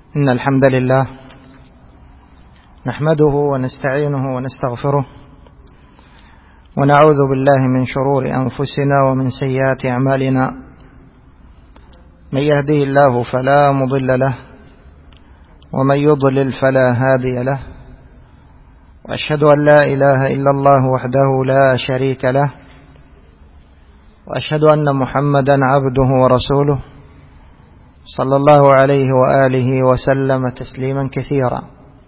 إن الحمد لله نحمده ونستعينه ونستغفره ونعوذ بالله من شرور أنفسنا ومن سيئات أعمالنا. من يهده الله فلا مضل له ومن يضلل فلا هادي له، وأشهد أن لا إله إلا الله وحده لا شريك له، وأشهد أن محمدا عبده ورسوله صلى الله عليه وآله وسلم تسليما كثيرا.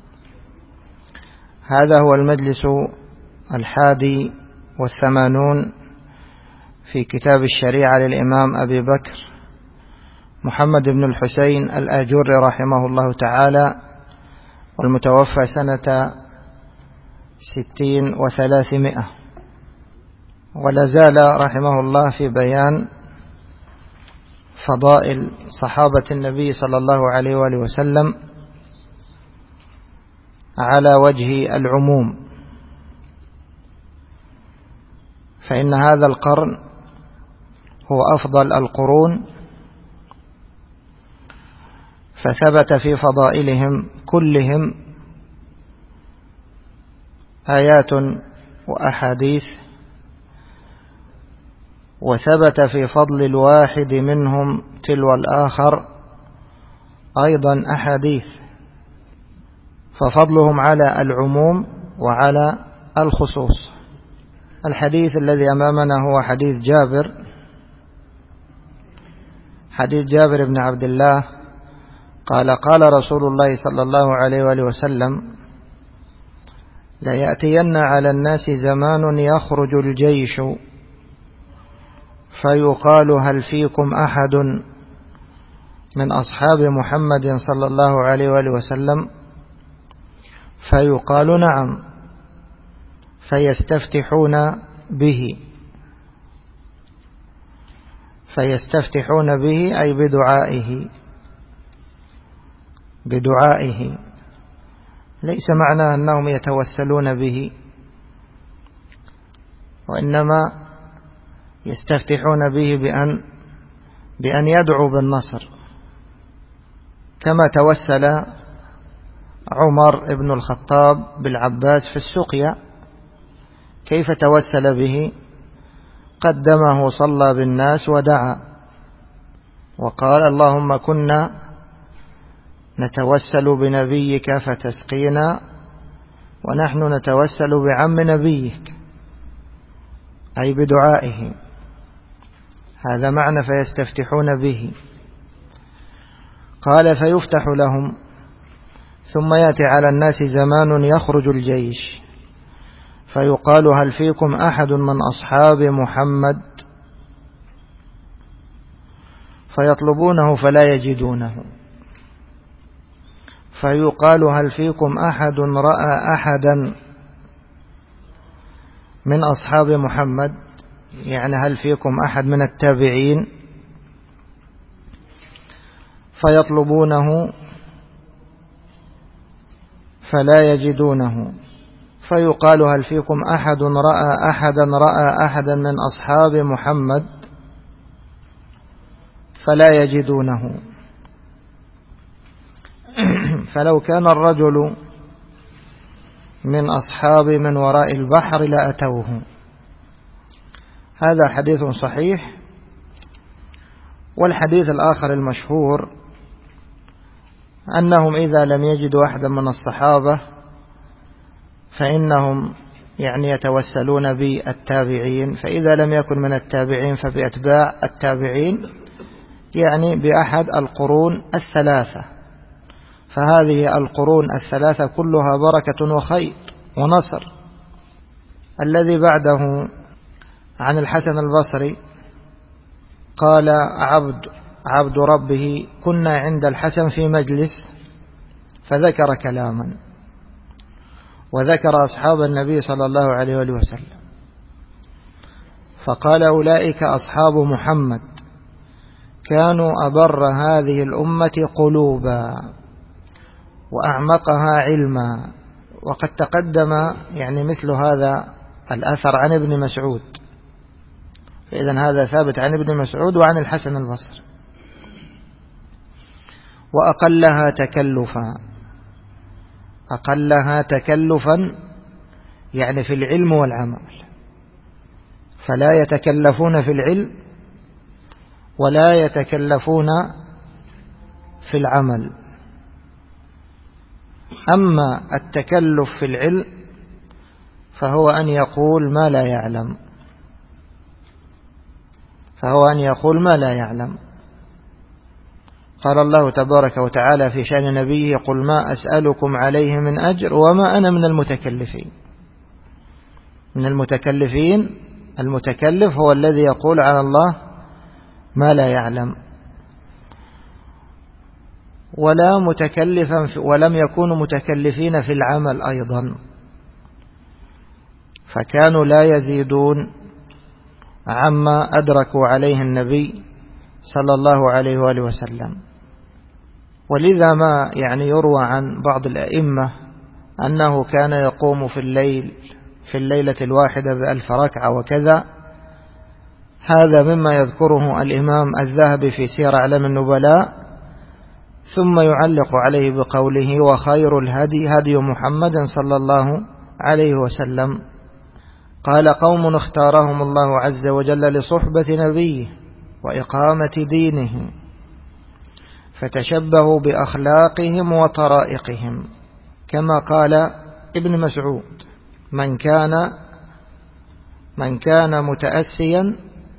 هذا هو المجلس 81 في كتاب الشريعة للإمام أبي بكر محمد بن الحسين الآجري رحمه الله تعالى، والمتوفى سنة 60 و300، ولا زال رحمه الله في بيان فضائل صحابة النبي صلى الله عليه وآله وسلم على وجه العموم، فإن هذا القرن هو أفضل القرون، فثبت في فضائلهم كلهم آيات وأحاديث، وثبت في فضل الواحد منهم تلو الآخر أيضا أحاديث، ففضلهم على العموم وعلى الخصوص. الحديث الذي أمامنا هو حديث جابر بن عبد الله قال: قال رسول الله صلى الله عليه وآله وسلم: ليأتين على الناس زمان يخرج الجيش فيقال هل فيكم أحد من أصحاب محمد صلى الله عليه وآله وسلم؟ فيقال نعم، فيستفتحون به أي بدعائه، ليس معناه أنهم يتوسلون به، وإنما يستفتحون به بأن يدعو بالنصر، كما توسل عمر بن الخطاب بالعباس في السقيا. كيف توسل به؟ قدمه صلى بالناس ودعا وقال: اللهم كنا نتوسل بنبيك فتسقينا، ونحن نتوسل بعم نبيك، أي بدعائه. هذا معنى فيستفتحون به. قال: فيفتح لهم، ثم يأتي على الناس زمان يخرج الجيش فيقال هل فيكم أحد من أصحاب محمد؟ فيطلبونه فلا يجدونه، فيقال هل فيكم أحد رأى أحدا من أصحاب محمد، يعني هل فيكم أحد من التابعين؟ فيطلبونه فلا يجدونه، فيقال هل فيكم أحد رأى أحدا من أصحاب محمد؟ فلا يجدونه. فلو كان الرجل من أصحاب من وراء البحر لأتوه. هذا حديث صحيح. والحديث الآخر المشهور أنهم إذا لم يجدوا أحدا من الصحابة فإنهم يتوسلون بالتابعين، فإذا لم يكن من التابعين فبأتباع التابعين، بأحد القرون الثلاثة. فهذه القرون الثلاثة كلها بركة وخير ونصر. الذي بعده عن الحسن البصري قال عبد ربه: كنا عند الحسن في مجلس فذكر كلاما، وذكر أصحاب النبي صلى الله عليه وآله وسلم، فقال: أولئك أصحاب محمد كانوا أبر هذه الأمة قلوبا وأعمقها علما. وقد تقدم مثل هذا الأثر عن ابن مسعود، فإذن هذا ثابت عن ابن مسعود وعن الحسن البصري. وأقلها تكلفا. أقلها تكلفا يعني في العلم والعمل، فلا يتكلفون في العلم ولا يتكلفون في العمل. أما التكلف في العلم فهو أن يقول ما لا يعلم، قال الله تبارك وتعالى في شأن نبيه: قل ما أسألكم عليه من أجر وما أنا من المتكلفين. من المتكلفين، المتكلف هو الذي يقول على الله ما لا يعلم. ولا متكلفا ولم يكونوا متكلفين في العمل أيضا، فكانوا لا يزيدون عما أدركوا عليه النبي صلى الله عليه وآله وسلم. ولذا ما يروى عن بعض الأئمة أنه كان يقوم في الليلة الواحدة ب1000 ركعة وكذا. هذا مما يذكره الإمام الذهبي في سير أعلام النبلاء، ثم يعلق عليه بقوله: وخير الهدي هدي محمد صلى الله عليه وسلم. قال: قوم اختارهم الله عز وجل لصحبة نبيه وإقامة دينه، فتشبهوا بأخلاقهم وطرائقهم، كما قال ابن مسعود: من كان متأسيا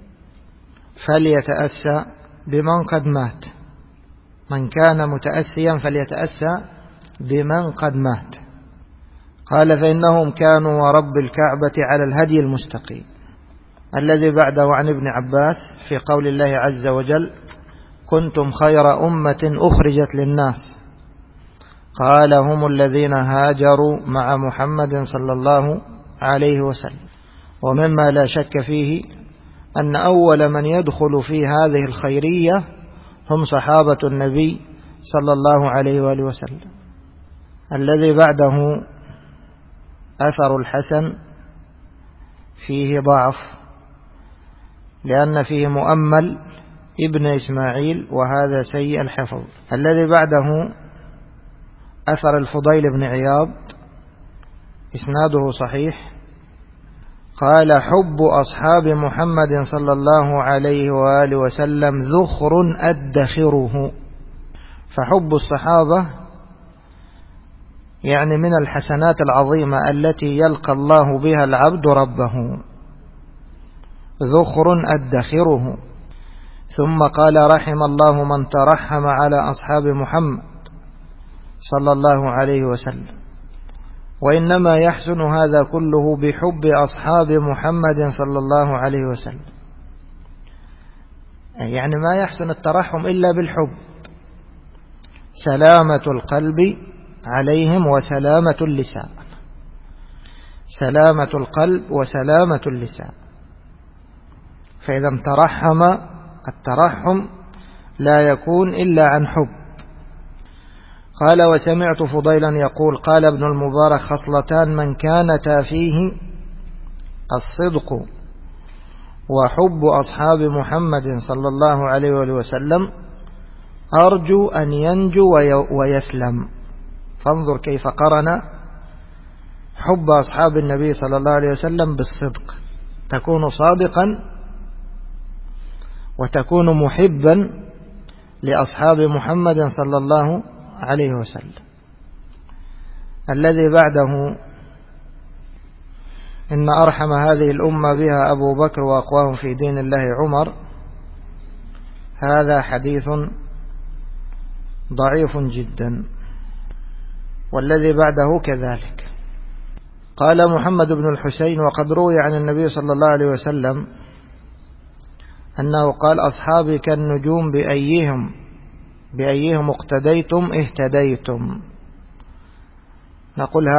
فليتأسى بمن قد مات. من كان متأسيا فليتأسى بمن قد مات. قال: فإنهم كانوا ورب الكعبة على الهدي المستقيم. الذي بعده عن ابن عباس في قول الله عز وجل: كنتم خير أمة أخرجت للناس. قال: هم الذين هاجروا مع محمد صلى الله عليه وسلم. ومما لا شك فيه أن أول من يدخل في هذه الخيرية هم صحابة النبي صلى الله عليه وآله وسلم. الذي بعده أثر الحسن فيه ضعف، لأن فيه مؤمل ابن إسماعيل وهذا سيء الحفظ. الذي بعده أثر الفضيل بن عياض، إسناده صحيح. قال: حب أصحاب محمد صلى الله عليه وآله وسلم ذخر أدخره. فحب الصحابة من الحسنات العظيمة التي يلقى الله بها العبد ربه، ذخر أدخره. ثم قال: رحم الله من ترحم على أصحاب محمد صلى الله عليه وسلم. وإنما يحسن هذا كله بحب أصحاب محمد صلى الله عليه وسلم. ما يحسن الترحم إلا بالحب، سلامة القلب عليهم وسلامة اللسان. سلامة القلب وسلامة اللسان. فإذا ترحم، الترحم لا يكون إلا عن حب. قال: وسمعت فضيلا يقول: قال ابن المبارك: خصلتان من كانتا فيه الصدق وحب أصحاب محمد صلى الله عليه وسلم أرجو أن ينجو ويسلم. فانظر كيف قرن حب أصحاب النبي صلى الله عليه وسلم بالصدق، تكون صادقا وتكون محبا لأصحاب محمد صلى الله عليه وسلم. الذي بعده: إن أرحم هذه الأمة بها أبو بكر وأقواهم في دين الله عمر. هذا حديث ضعيف جدا. والذي بعده كذلك. قال محمد بن الحسين: وقد روي عن النبي صلى الله عليه وسلم أنه قال: أصحابي كالنجوم بأيهم اقتديتم اهتديتم. نقول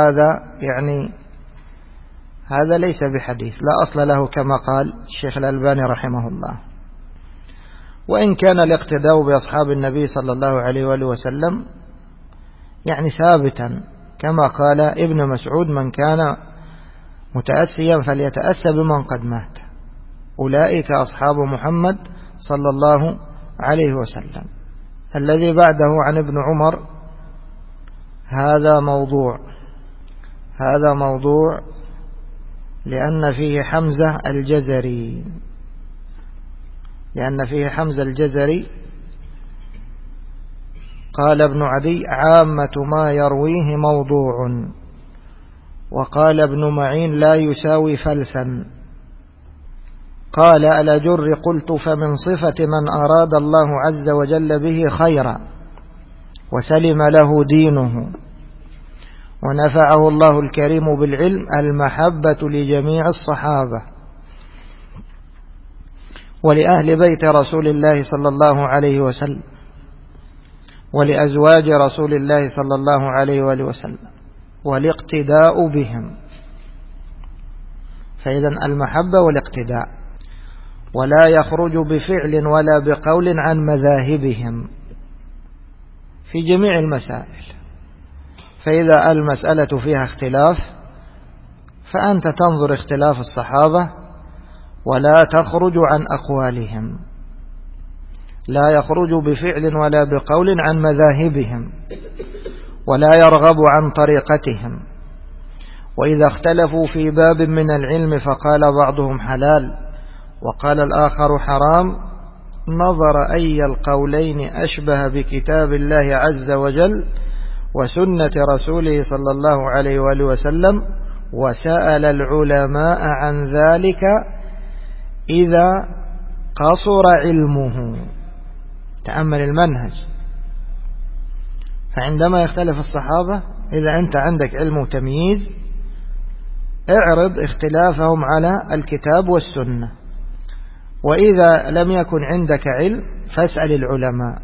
هذا ليس بحديث، لا أصل له، كما قال الشيخ الألباني رحمه الله. وإن كان الاقتداء بأصحاب النبي صلى الله عليه وآله وسلم ثابتا، كما قال ابن مسعود: من كان متأسيا فليتأسى بمن قد مات، أولئك أصحاب محمد صلى الله عليه وسلم. الذي بعده عن ابن عمر هذا موضوع لأن فيه حمزة الجزري قال ابن عدي عامة ما يرويه موضوع، وقال ابن معين لا يساوي فلسا. قال الأجر قلت فمن صفة من أراد الله عز وجل به خيرا وسلم له دينه ونفعه الله الكريم بالعلم المحبة لجميع الصحابة ولأهل بيت رسول الله صلى الله عليه وسلم ولأزواج رسول الله صلى الله عليه وآله وسلم والاقتداء بهم. فإذا المحبة والاقتداء، ولا يخرج بفعل ولا بقول عن مذاهبهم في جميع المسائل. فإذا المسألة فيها اختلاف فأنت تنظر اختلاف الصحابة ولا تخرج عن أقوالهم، لا يخرج بفعل ولا بقول عن مذاهبهم ولا يرغب عن طريقتهم. وإذا اختلفوا في باب من العلم فقال بعضهم حلال وقال الآخر حرام نظر أي القولين أشبه بكتاب الله عز وجل وسنة رسوله صلى الله عليه وآله وسلم وسأل العلماء عن ذلك إذا قصر علمه. تأمل المنهج. فعندما يختلف الصحابة إذا أنت عندك علم وتمييز اعرض اختلافهم على الكتاب والسنة، وإذا لم يكن عندك علم فاسأل العلماء.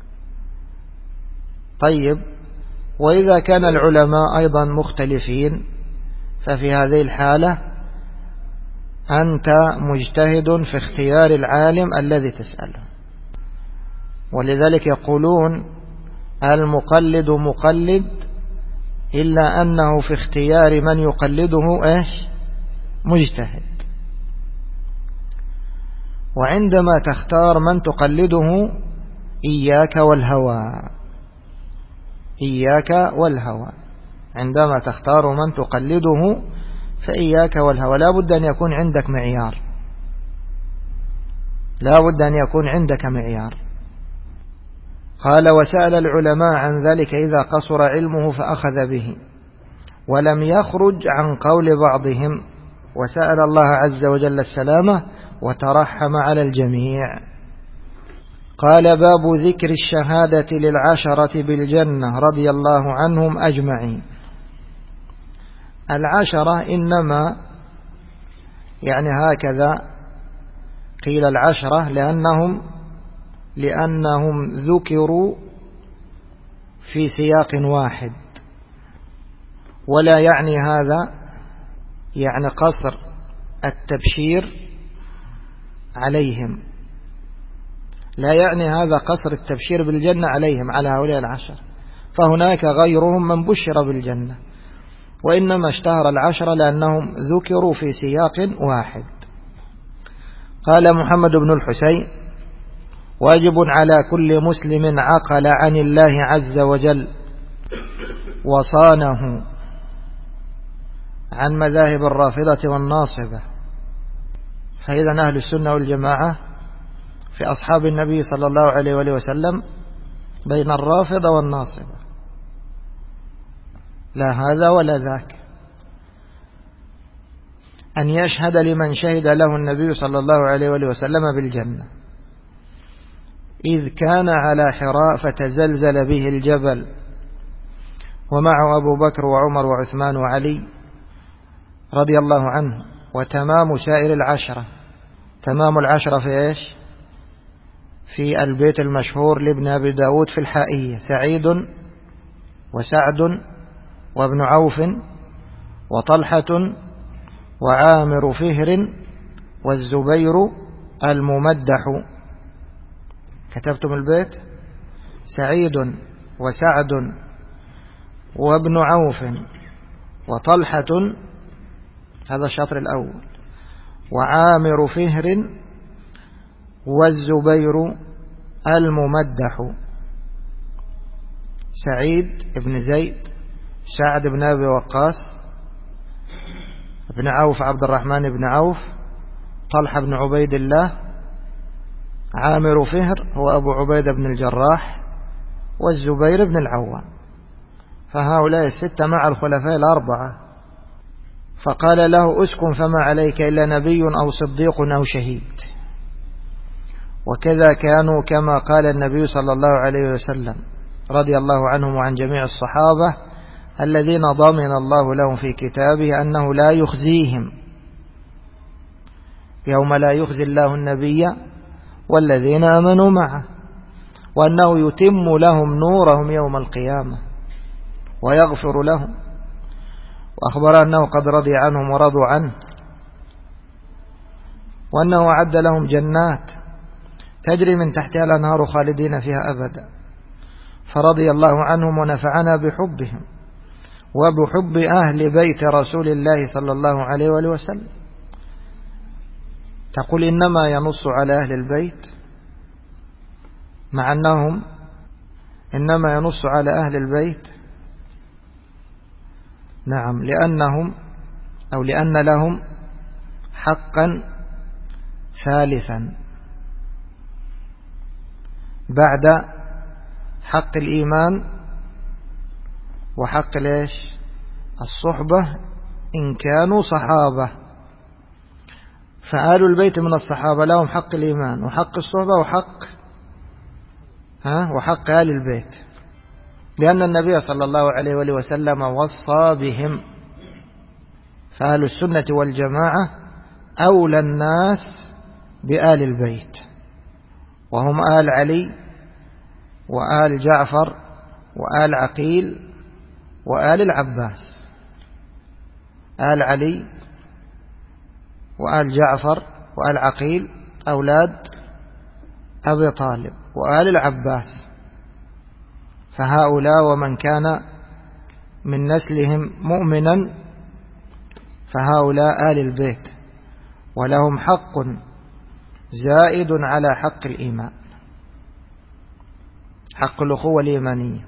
طيب، وإذا كان العلماء أيضا مختلفين ففي هذه الحالة أنت مجتهد في اختيار العالم الذي تسأله. ولذلك يقولون المقلد مقلد إلا أنه في اختيار من يقلده مجتهد. وعندما تختار من تقلده إياك والهوى، عندما تختار من تقلده فإياك والهوى. لا بد أن يكون عندك معيار. قال وسأل العلماء عن ذلك إذا قصر علمه فأخذ به ولم يخرج عن قول بعضهم وسأل الله عز وجل السلامة وترحم على الجميع. قال باب ذكر الشهادة للعشرة بالجنة رضي الله عنهم أجمعين. العشرة إنما هكذا قيل العشرة لأنهم ذكروا في سياق واحد، ولا يعني هذا قصر التبشير عليهم، لا يعني هذا قصر التبشير بالجنة عليهم على هؤلاء العشر، فهناك غيرهم من بشر بالجنة، وإنما اشتهر العشرة لأنهم ذكروا في سياق واحد. قال محمد بن الحسين واجب على كل مسلم عقل عن الله عز وجل وصانه عن مذاهب الرافضة والناصبة. فإذا أهل السنة والجماعة في أصحاب النبي صلى الله عليه وآله وسلم بين الرافضة والناصبة، لا هذا ولا ذاك. أن يشهد لمن شهد له النبي صلى الله عليه وآله وسلم بالجنة إذ كان على حراء فتزلزل به الجبل ومعه أبو بكر وعمر وعثمان وعلي رضي الله عنه، وتمام سائر العشرة. تمام العشرة في إيش؟ في البيت المشهور لابن أبي داود في الحائية: سعيد وسعد وابن عوف وطلحة وعامر فهر والزبير الممدح. كتبتم البيت؟ سعيد وسعد وابن عوف وطلحة، هذا الشطر الأول، وعامر فهر والزبير الممدح. سعيد بن زيد، سعد بن أبي وقاص، ابن عوف عبد الرحمن بن عوف، طلحة بن عبيد الله، عامر فهر هو أبو عبيدة بن الجراح، والزبير بن العوام. فهؤلاء الستة مع الخلفاء الأربعة. فقال له اسكن فما عليك إلا نبي أو صديق أو شهيد. وكذا كانوا كما قال النبي صلى الله عليه وسلم رضي الله عنهم وعن جميع الصحابة الذين ضمن الله لهم في كتابه أنه لا يخزيهم يوم لا يخزي الله النبي والذين آمنوا معه، وأنه يتم لهم نورهم يوم القيامة ويغفر لهم، وأخبر أنه قد رضي عنهم ورضوا عنه، وأنه أعد لهم جنات تجري من تحتها الأنهار خالدين فيها أبدا. فرضي الله عنهم ونفعنا بحبهم وبحب أهل بيت رسول الله صلى الله عليه وآله وسلم. تقول إنما ينص على أهل البيت، مع أنهم إنما ينص على أهل البيت. نعم، لأنهم أو لأن لهم حقا ثالثا بعد حق الإيمان وحق ليش الصحبة إن كانوا صحابة. فآل البيت من الصحابة لهم حق الإيمان وحق الصحبة وحق آل البيت، لأن النبي صلى الله عليه وآله وسلم وصى بهم. فآل السنة والجماعة أولى الناس بآل البيت، وهم آل علي وآل جعفر وآل عقيل وآل العباس. آل علي وآل جعفر وآل عقيل أولاد أبي طالب، وآل العباس، فهؤلاء ومن كان من نسلهم مؤمنا فهؤلاء آل البيت، ولهم حق زائد على حق الإيمان، حق الأخوة الإيمانية.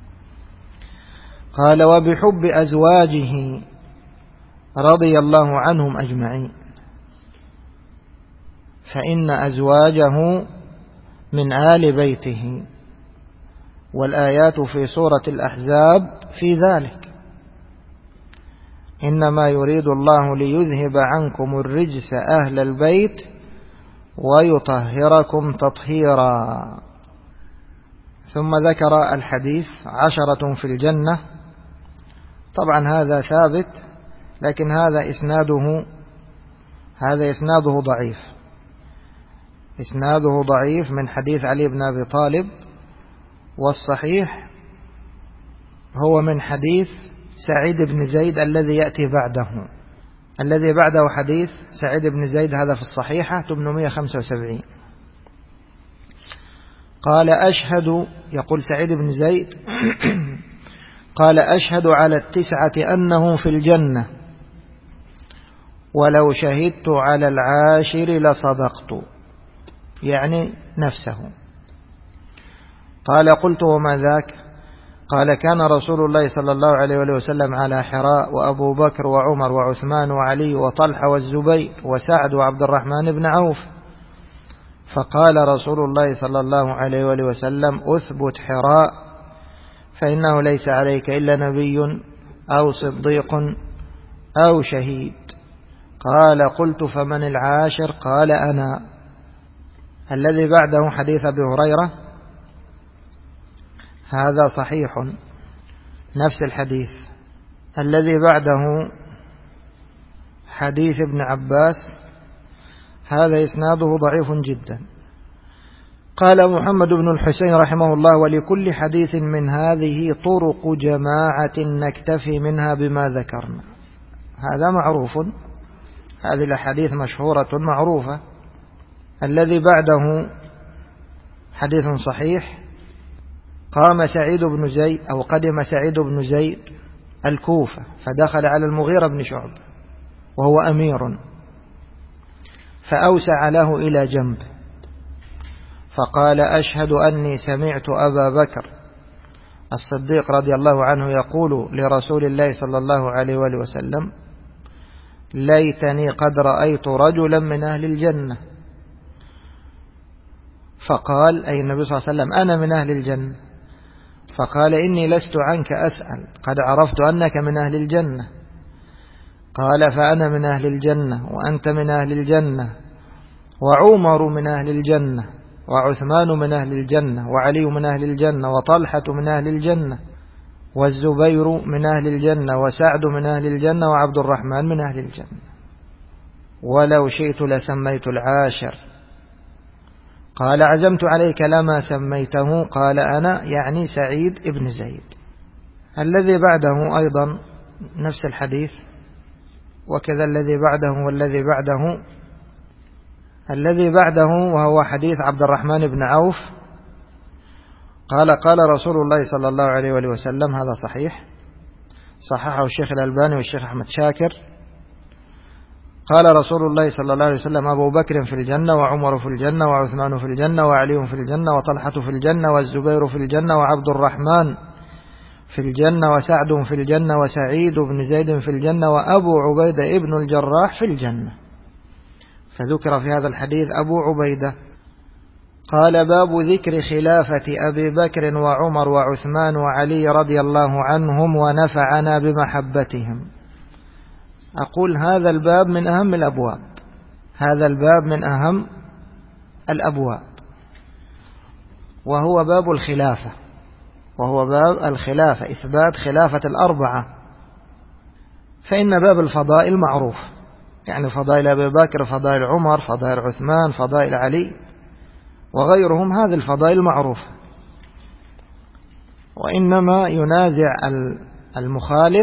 قال وبحب أزواجه رضي الله عنهم أجمعين، فإن أزواجه من آل بيته، والآيات في سورة الأحزاب في ذلك. إنما يريد الله ليذهب عنكم الرجس أهل البيت ويطهركم تطهيرا. ثم ذكر الحديث 10 في الجنة. طبعا هذا ثابت، لكن هذا إسناده ضعيف، إسناده ضعيف من حديث علي بن أبي طالب، والصحيح هو من حديث سعيد بن زيد الذي يأتي بعده. الذي بعده حديث سعيد بن زيد هذا في الصحيحة 875. قال أشهد، يقول سعيد بن زيد قال أشهد على 9 أنهم في الجنة، ولو شهدت على 10 لصدقت، يعني نفسه. قال قلت وما ذاك؟ قال كان رسول الله صلى الله عليه وسلم على حراء، وأبو بكر وعمر وعثمان وعلي وطلحة والزبير وسعد وعبد الرحمن بن عوف. فقال رسول الله صلى الله عليه وسلم أثبت حراء، فإنه ليس عليك إلا نبي أو صديق أو شهيد. قال قلت فمن 10؟ قال أنا. الذي بعده حديث أبي هريرة هذا صحيح نفس الحديث. الذي بعده حديث ابن عباس هذا إسناده ضعيف جدا. قال محمد بن الحسين رحمه الله ولكل حديث من هذه طرق جماعة نكتفي منها بما ذكرنا. هذا معروف، هذه الحديث مشهورة معروفة. الذي بعده حديث صحيح. قدم سعيد بن زيد الكوفة فدخل على المغيرة بن شعبة وهو أمير، فأوسع له إلى جنبه فقال أشهد أني سمعت أبا بكر الصديق رضي الله عنه يقول لرسول الله صلى الله عليه وآله وسلم: ليتني قد رأيت رجلا من أهل الجنة. فقال: أي النبي صلى الله عليه وسلم: أنا من أهل الجنة. فقال: إني لست عنك أسأل، قد عرفت أنك من أهل الجنة. قال: فأنا من أهل الجنة، وأنت من أهل الجنة، وعمر من أهل الجنة، وعثمان من أهل الجنة، وعلي من أهل الجنة، وطلحة من أهل الجنة، والزبير من أهل الجنة، وسعد من أهل الجنة، وعبد الرحمن من أهل الجنة، ولو شئت لسميت العاشر. قال: عزمت عليك لما سميته. قال: أنا يعني سعيد ابن زيد. الذي بعده أيضا نفس الحديث، وكذا الذي بعده والذي بعده. الذي بعده وهو حديث عبد الرحمن بن عوف قال: قال رسول الله صلى الله عليه وآله وسلم. هذا صحيح، صححه الشيخ الألباني والشيخ أحمد شاكر. قال رسول الله صلى الله عليه وسلم: أبو بكر في الجنة، وعمر في الجنة، وعثمان في الجنة، وعلي في الجنة، وطلحة في الجنة، والزبير في الجنة، وعبد الرحمن في الجنة، وسعد في الجنة، وسعيد بن زيد في الجنة، وأبو عبيدة ابن الجراح في الجنة. فذكر في هذا الحديث أبو عبيدة. قال: باب ذكر خلافة أبي بكر وعمر وعثمان وعلي رضي الله عنهم ونفعنا بمحبتهم. أقول هذا الباب من أهم الأبواب، هذا الباب من أهم الأبواب، وهو باب الخلافة، وهو باب الخلافة، إثبات خلافة الأربعة. فإن باب الفضائل معروف، يعني فضائل أبي بكر، فضائل عمر، فضائل عثمان، فضائل علي وغيرهم، هذه الفضائل معروفة. وإنما ينازع المخالف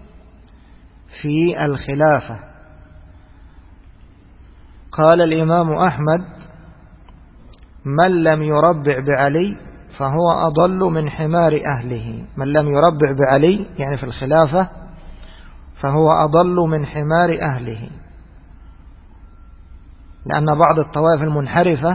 في الخلافة. قال الإمام أحمد: من لم يربع بعلي فهو أضل من حمار أهله. من لم يربع بعلي يعني في الخلافة فهو أضل من حمار أهله، لأن بعض الطوائف المنحرفة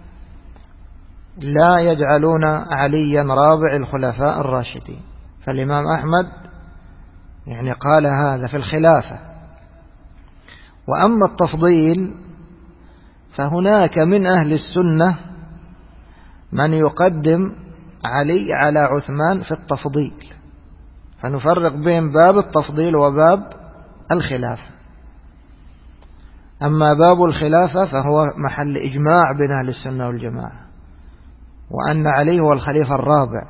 لا يجعلون عليا رابع الخلفاء الراشدين. فالإمام أحمد يعني قال هذا في الخلافة. وأما التفضيل فهناك من أهل السنة من يقدم علي على عثمان في التفضيل، فنفرق بين باب التفضيل وباب الخلافة. أما باب الخلافة فهو محل إجماع بين أهل السنة والجماعة، وأن علي هو الخليفة الرابع.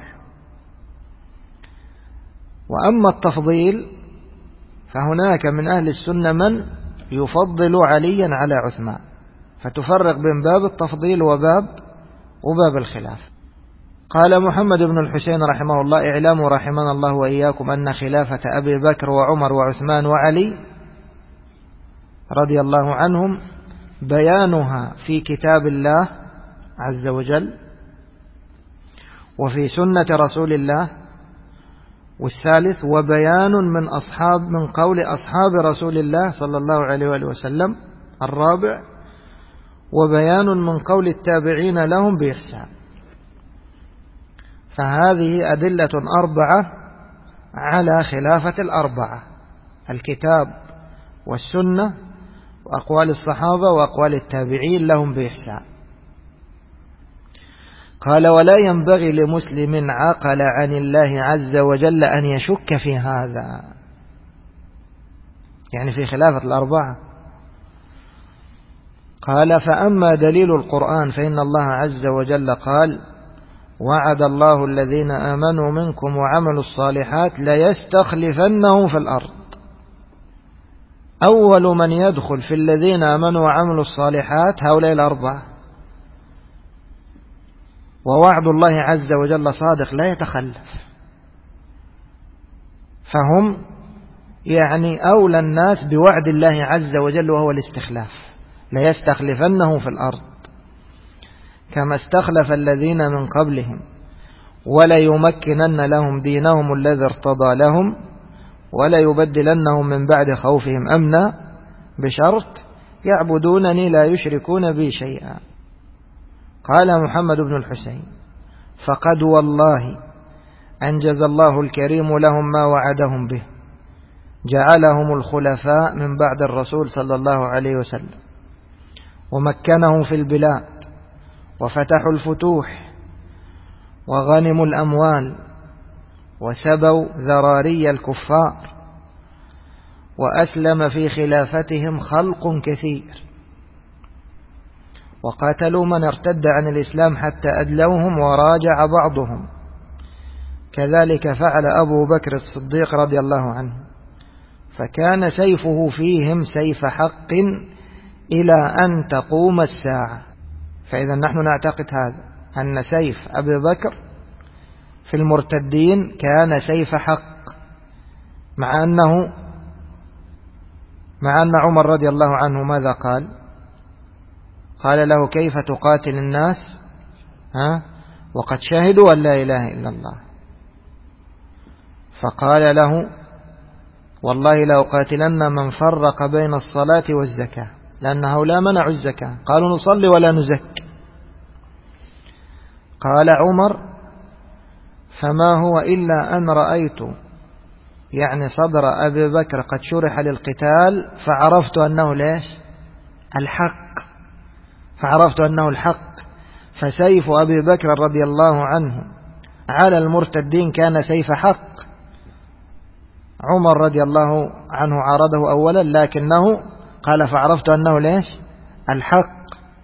وأما التفضيل فهناك من أهل السنة من يفضل عليا على عثمان، فتفرق بين باب التفضيل وباب الخلافة. قال محمد بن الحسين رحمه الله: اعلموا رحمنا الله وإياكم أن خلافة أبي بكر وعمر وعثمان وعلي رضي الله عنهم بيانها في كتاب الله عز وجل وفي سنة رسول الله، والثالث وبيان من قول أصحاب رسول الله صلى الله عليه وآله وسلم، الرابع وبيان من قول التابعين لهم بإحسان. فهذه أدلة أربعة على خلافة الأربعة: الكتاب والسنة وأقوال الصحابة وأقوال التابعين لهم بإحسان. قال: ولا ينبغي لمسلم عقل عن الله عز وجل أن يشك في هذا، يعني في خلافة الأربعة. قال: فأما دليل القرآن فإن الله عز وجل قال: وعد الله الذين آمنوا منكم وعملوا الصالحات ليستخلفنهم في الأرض. أول من يدخل في الذين آمنوا وعملوا الصالحات هؤلاء الأربعة. ووعد الله عز وجل صادق لا يتخلف، فهم يعني أولى الناس بوعد الله عز وجل وهو الاستخلاف. ليستخلفنه في الأرض كما استخلف الذين من قبلهم ولا يمكنن لهم دينهم الذي ارتضى لهم ولا يبدلنهم من بعد خوفهم أمنا بشرط يعبدونني لا يشركون بي شيئا. قال محمد بن الحسين: فقد والله أنجز الله الكريم لهم ما وعدهم به، جعلهم الخلفاء من بعد الرسول صلى الله عليه وسلم، ومكنهم في البلاد، وفتحوا الفتوح، وغنموا الأموال، وسبوا ذراري الكفار، وأسلم في خلافتهم خلق كثير، وقاتلوا من ارتد عن الإسلام حتى أدلوهم، وراجع بعضهم. كذلك فعل أبو بكر الصديق رضي الله عنه، فكان سيفه فيهم سيف حق إلى أن تقوم الساعة. فإذا نحن نعتقد هذا، أن سيف أبي بكر في المرتدين كان سيف حق، مع أن عمر رضي الله عنه ماذا قال له: كيف تقاتل الناس وقد شهدوا أن لا إله إلا الله؟ فقال له: والله لأقاتلن من فرق بين الصلاة والزكاة، لأن هؤلاء منعوا الزكاة، قالوا نصلي ولا نزكي. قال عمر: فما هو إلا أن رأيت يعني صدر أبي بكر قد شرح للقتال، فعرفت أنه ليش الحق، فعرفت أنه الحق. فسيف أبي بكر رضي الله عنه على المرتدين كان سيف حق. عمر رضي الله عنه عارضه أولا، لكنه قال: فعرفت أنه ليش الحق.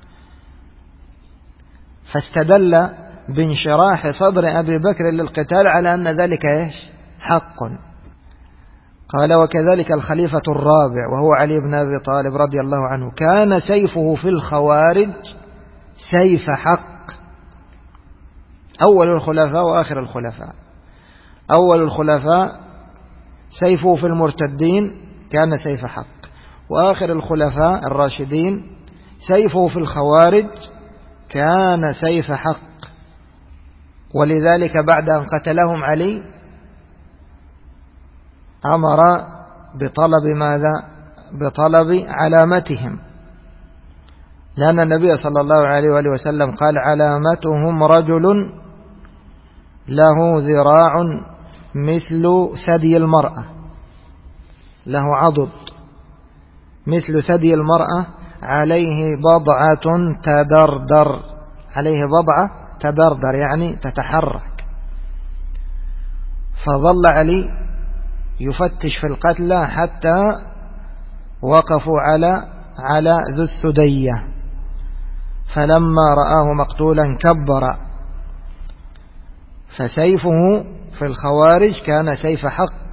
فاستدل بانشراح صدر أبي بكر للقتال على أن ذلك إيش حق. قال: وكذلك الخليفة الرابع وهو علي بن أبي طالب رضي الله عنه، كان سيفه في الخوارج سيف حق. أول الخلفاء وآخر الخلفاء. أول الخلفاء سيفه في المرتدين كان سيف حق، وآخر الخلفاء الراشدين سيفه في الخوارج كان سيف حق. ولذلك بعد أن قتلهم علي أمر بطلب ماذا؟ بطلب علامتهم، لأن النبي صلى الله عليه وآله وسلم قال: علامتهم رجل له ذراع مثل ثدي المرأة، له عضد مثل ثدي المرأة، عليه بضعة تدردر، عليه بضعة تدردر يعني تتحرك. فظل علي يفتش في القتلى حتى وقفوا على ذو الثدية، فلما رآه مقتولا كبر. فسيفه في الخوارج كان سيف حق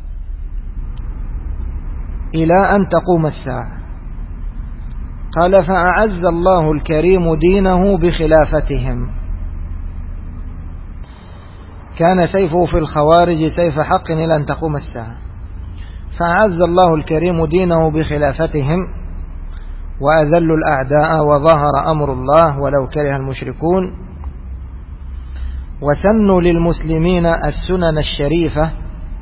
إلى أن تقوم الساعة. قال: فأعز الله الكريم دينه بخلافتهم. كان سيفه في الخوارج سيف حق إلى أن تقوم الساعة، فأعز الله الكريم دينه بخلافتهم، وأذلوا الأعداء، وظهر أمر الله ولو كره المشركون. وسنوا للمسلمين السنن الشريفة،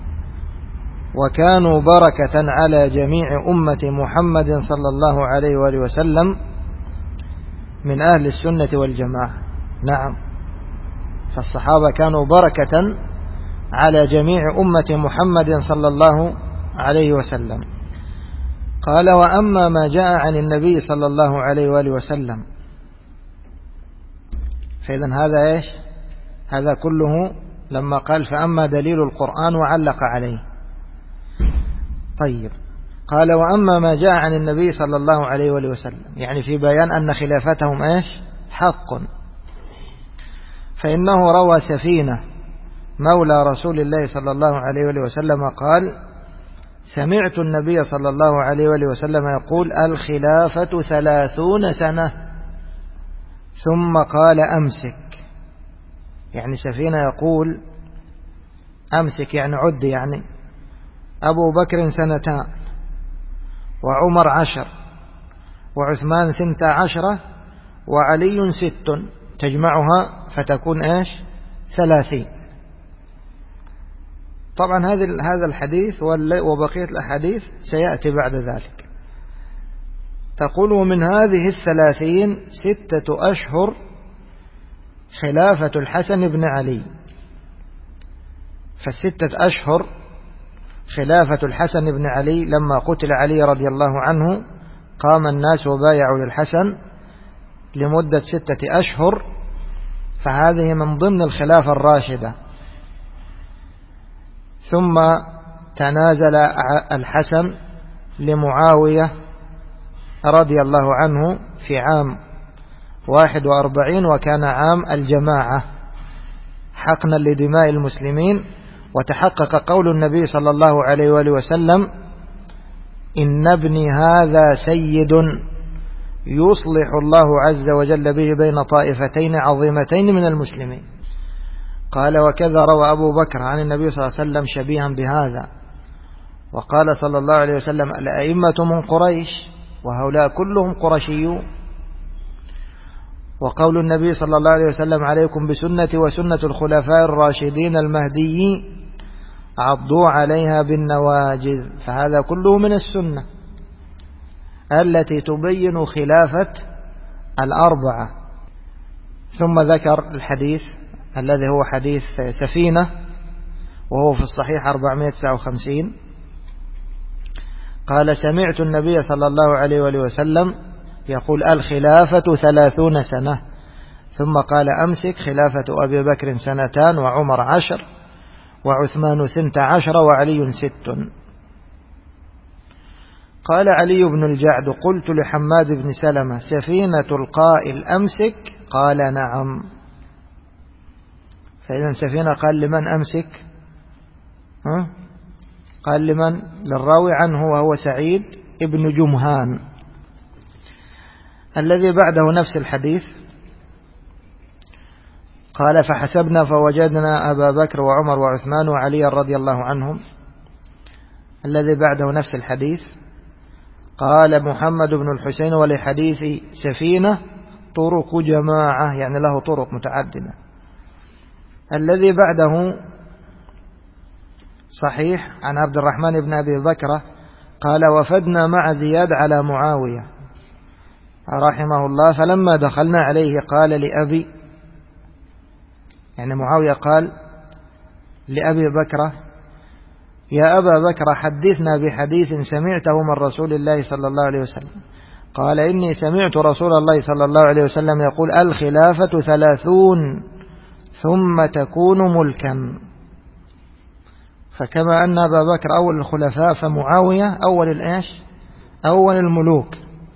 وكانوا بركة على جميع أمة محمد صلى الله عليه وآله وسلم من أهل السنة والجماعة. نعم، فالصحابة كانوا بركة على جميع أمة محمد صلى الله عليه وسلم. قال: وأما ما جاء عن النبي صلى الله عليه وآله وسلم. فإذن هذا إيش؟ هذا كله لما قال: فأما دليل القرآن وعلق عليه. طيب، قال: وأما ما جاء عن النبي صلى الله عليه وآله وسلم، يعني في بيان أن خلافتهم إيش حق. فإنه روى سفينة مولى رسول الله صلى الله عليه وآله وسلم قال: سمعت النبي صلى الله عليه وآله وسلم يقول: الخلافة 30 سنة. ثم قال: أمسك. يعني سفينة يقول أمسك يعني عد، يعني أبو بكر 2 وعمر 10 وعثمان 12 وعلي 6، تجمعها فتكون إيش 30. طبعا هذا الحديث وبقية الأحاديث سيأتي بعد ذلك. تقول: ومن هذه 30 6 أشهر خلافة الحسن بن علي، فالستة أشهر خلافة الحسن بن علي، لما قتل علي رضي الله عنه قام الناس وبايعوا للحسن لمدة 6 أشهر، فهذه من ضمن الخلافة الراشدة. ثم تنازل الحسن لمعاوية رضي الله عنه في عام 41، وكان عام الجماعة حقنا لدماء المسلمين. وتحقق قول النبي صلى الله عليه وآله وسلم: إن ابني هذا سيد يصلح الله عز وجل به بين طائفتين عظيمتين من المسلمين. قال: وكذا روى أبو بكر عن النبي صلى الله عليه وسلم شبيها بهذا. وقال صلى الله عليه وسلم: الأئمة من قريش وهؤلاء كلهم قرشيون. وقول النبي صلى الله عليه وسلم: عليكم بسنتي وسنة الخلفاء الراشدين المهديين عضوا عليها بالنواجذ. فهذا كله من السنة التي تبين خلافة الأربعة. ثم ذكر الحديث الذي هو حديث سفينة، وهو في الصحيح 459. قال: سمعت النبي صلى الله عليه وآله وسلم يقول: الخلافة 30 سنة. ثم قال: أمسك خلافة أبي بكر 2 وعمر 10 وعثمان 12 وعلي 6. قال علي بن الجعد: قلت لحماد بن سلمة: سفينة القائل أمسك؟ قال: نعم. فإذا سفينة قال لمن أمسك؟ قال لمن؟ للراوي عنه وهو سعيد ابن جمهان. الذي بعده نفس الحديث، قال: فحسبنا فوجدنا أبا بكر وعمر وعثمان وعلي رضي الله عنهم. الذي بعده نفس الحديث، قال محمد بن الحسين: ولحديث سفينة طرق جماعة، يعني له طرق متعددة. الذي بعده صحيح عن عبد الرحمن بن أبي بكر قال: وفدنا مع زياد على معاوية رحمه الله، فلما دخلنا عليه قال لأبي، يعني معاوية قال لأبي بكر: يا أبا بكر حدثنا بحديث سمعته من رسول الله صلى الله عليه وسلم. قال: إني سمعت رسول الله صلى الله عليه وسلم يقول: الخلافة 30 ثم تكون ملكا. فكما أن أبا بكر أول الخلفاء، فمعاوية أول الملوك،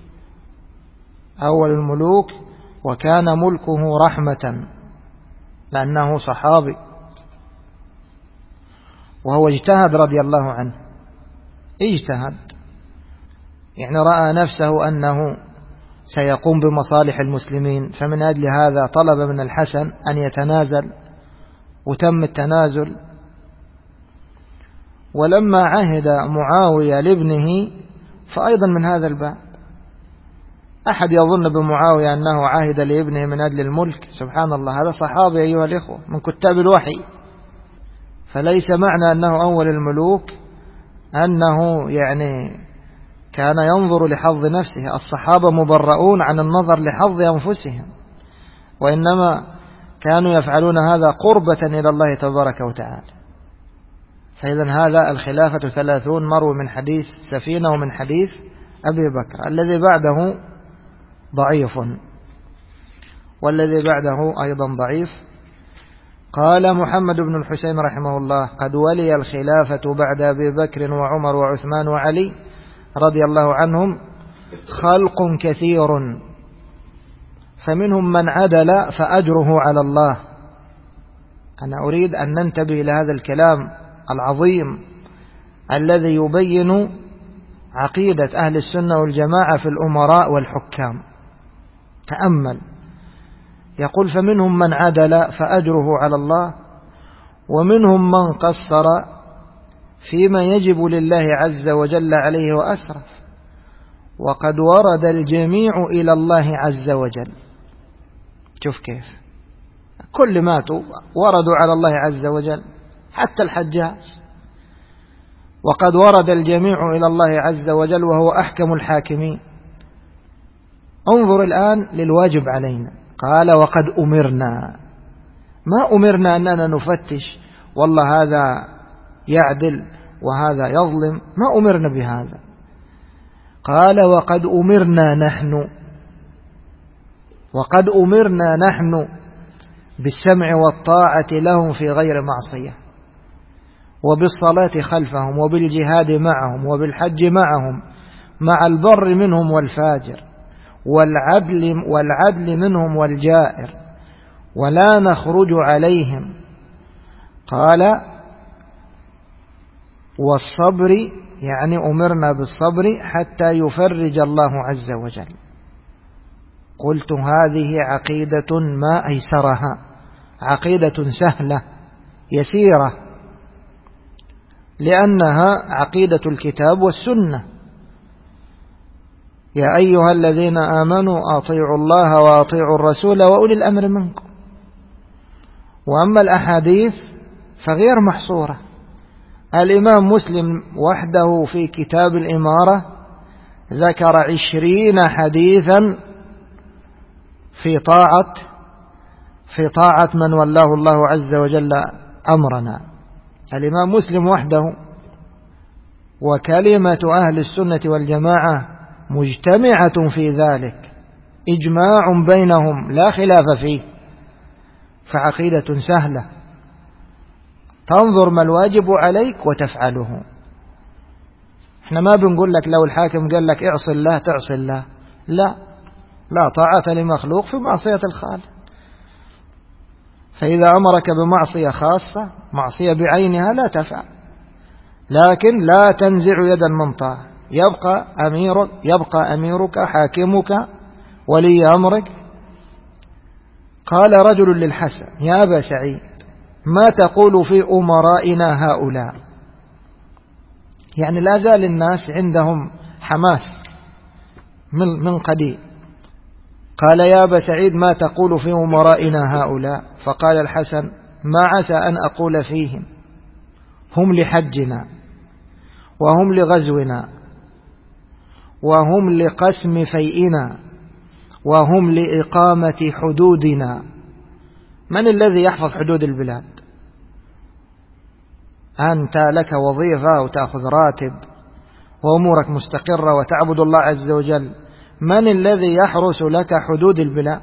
أول الملوك، وكان ملكه رحمة لأنه صحابي، وهو اجتهد رضي الله عنه، اجتهد، يعني رأى نفسه أنه سيقوم بمصالح المسلمين، فمن أجل هذا طلب من الحسن أن يتنازل، وتم التنازل. ولما عهد معاوية لابنه فأيضا من هذا الباب، أحد يظن بمعاوية أنه عهد لابنه من أجل الملك، سبحان الله، هذا صحابي أيها الإخوة من كتاب الوحي. فليس معنى أنه أول الملوك أنه يعني كان ينظر لحظ نفسه. الصحابة مبرؤون عن النظر لحظ أنفسهم، وإنما كانوا يفعلون هذا قربة إلى الله تبارك وتعالى. فإذا هذا الخلافة 30 مروي من حديث سفينة ومن حديث أبي بكر. الذي بعده ضعيف، والذي بعده أيضا ضعيف. قال محمد بن الحسين رحمه الله: قد ولي الخلافة بعد أبي بكر وعمر وعثمان وعلي رضي الله عنهم خلق كثير، فمنهم من عدل فأجره على الله. أنا أريد أن ننتبه لهذا الكلام العظيم الذي يبين عقيدة أهل السنة والجماعة في الأمراء والحكام. تأمل، يقول: فمنهم من عدل فأجره على الله، ومنهم من قصر فيما يجب لله عز وجل عليه وأسرف، وقد ورد الجميع إلى الله عز وجل. شوف كيف كل ماتوا وردوا على الله عز وجل، حتى الحجاج، وقد ورد الجميع إلى الله عز وجل وهو أحكم الحاكمين. انظر الآن للواجب علينا. قال: وقد أمرنا، ما أمرنا أننا نفتش والله هذا يعدل وهذا يظلم، ما أمرنا بهذا. قال وقد أمرنا نحن بالسمع والطاعة لهم في غير معصية، وبالصلاة خلفهم، وبالجهاد معهم، وبالحج معهم، مع البر منهم والفاجر، والعدل منهم والجائر، ولا نخرج عليهم. قال والصبر، يعني أمرنا بالصبر حتى يفرج الله عز وجل. قلت هذه عقيدة ما أيسرها، عقيدة سهلة يسيرة، لأنها عقيدة الكتاب والسنة. يا أيها الذين آمنوا أطيعوا الله وأطيعوا الرسول وأولي الأمر منكم. وأما الأحاديث فغير محصورة. الإمام مسلم وحده في كتاب الإمارة ذكر 20 حديثا في طاعة من والله الله عز وجل أمرنا. الإمام مسلم وحده. وكلمة أهل السنة والجماعة مجتمعة في ذلك، إجماع بينهم لا خلاف فيه. فعقيدة سهلة، تنظر ما الواجب عليك وتفعله. احنا ما بنقول لك لو الحاكم قال لك اعصي الله تعصي الله، لا طاعة لمخلوق في معصية الخالق. فإذا أمرك بمعصية خاصة، معصية بعينها، لا تفعل، لكن لا تنزع يدا من طاعة. يبقى أميرك حاكمك ولي أمرك. قال رجل للحسن يا أبا سعيد ما تقول في أمرائنا هؤلاء؟ يعني لا زال الناس عندهم حماس من قديم. قال يا أبا سعيد ما تقول في أمرائنا هؤلاء؟ فقال الحسن ما عسى أن أقول فيهم هم لحجنا، وهم لغزونا، وهم لقسم فيئنا، وهم لإقامة حدودنا. من الذي يحفظ حدود البلاد؟ أنت لك وظيفة وتأخذ راتب وأمورك مستقرة وتعبد الله عز وجل، من الذي يحرس لك حدود البلاد؟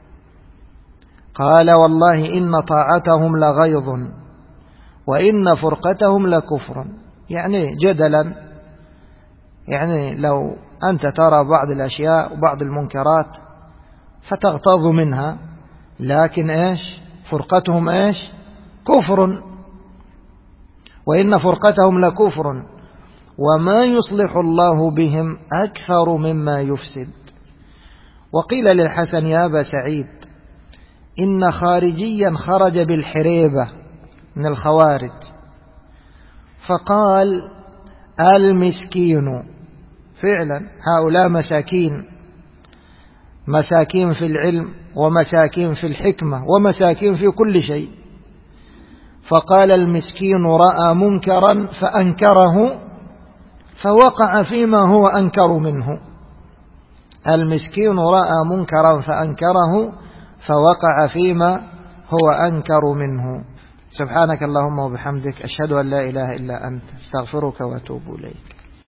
قال والله إن طاعتهم لغيظ وإن فرقتهم لكفر. يعني جدلا، يعني لو أنت ترى بعض الأشياء وبعض المنكرات فتغتاظ منها، لكن فرقتهم كفر، وإن فرقتهم لكفر، وما يصلح الله بهم أكثر مما يفسد. وقيل للحسن يا أبا سعيد إن خارجيا خرج بالحريبة من الخوارج، فقال المسكين، فعلا هؤلاء مساكين في العلم، ومساكين في الحكمة، ومساكين في كل شيء. فقال المسكين رأى منكرا فأنكره فوقع فيما هو أنكر منه. المسكين رأى منكرا فأنكره فوقع فيما هو أنكر منه. سبحانك اللهم وبحمدك، أشهد أن لا إله إلا أنت، استغفرك وأتوب إليك.